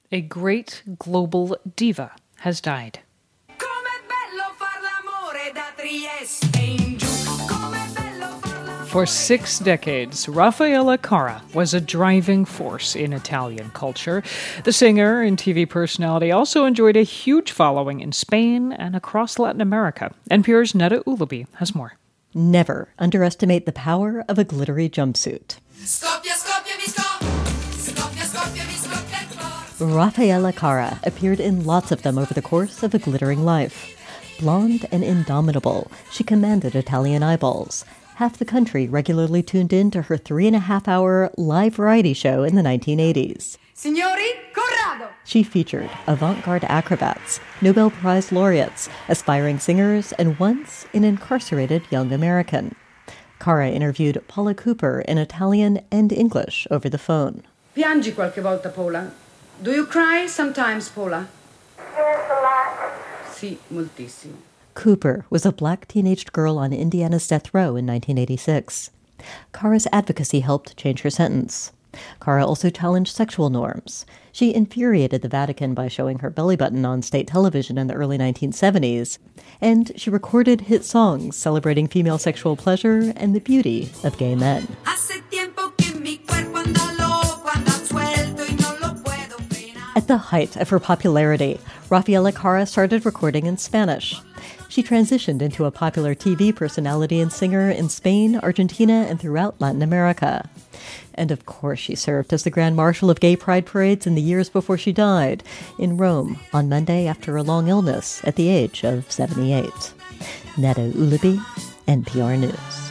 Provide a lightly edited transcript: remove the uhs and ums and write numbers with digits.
A great global diva has died. For 6 decades, Raffaella Carrà was a driving force in Italian culture. The singer and TV personality also enjoyed a huge following in Spain and across Latin America. NPR's Neda Ulaby has more. Never underestimate the power of a glittery jumpsuit. Raffaella Carrà appeared in lots of them over the course of a glittering life. Blonde and indomitable, she commanded Italian eyeballs. Half the country regularly tuned in to her 3.5-hour live variety show in the 1980s. Signori, Corrado! She featured avant-garde acrobats, Nobel Prize laureates, aspiring singers, and once an incarcerated young American. Carrà interviewed Paula Cooper in Italian and English over the phone. Piangi qualche volta, Paula? Do you cry sometimes, Paula? Yes, a lot. Sì, moltissimo. Cooper was a black teenaged girl on Indiana's death row in 1986. Carrà's advocacy helped change her sentence. Carrà also challenged sexual norms. She infuriated the Vatican by showing her belly button on state television in the early 1970s, and she recorded hit songs celebrating female sexual pleasure and the beauty of gay men. At the height of her popularity, Raffaella Carrà started recording in Spanish. She transitioned into a popular TV personality and singer in Spain, Argentina, and throughout Latin America. And of course, she served as the Grand Marshal of gay pride parades in the years before she died, in Rome on Monday after a long illness at the age of 78. Neda Ulaby, NPR News.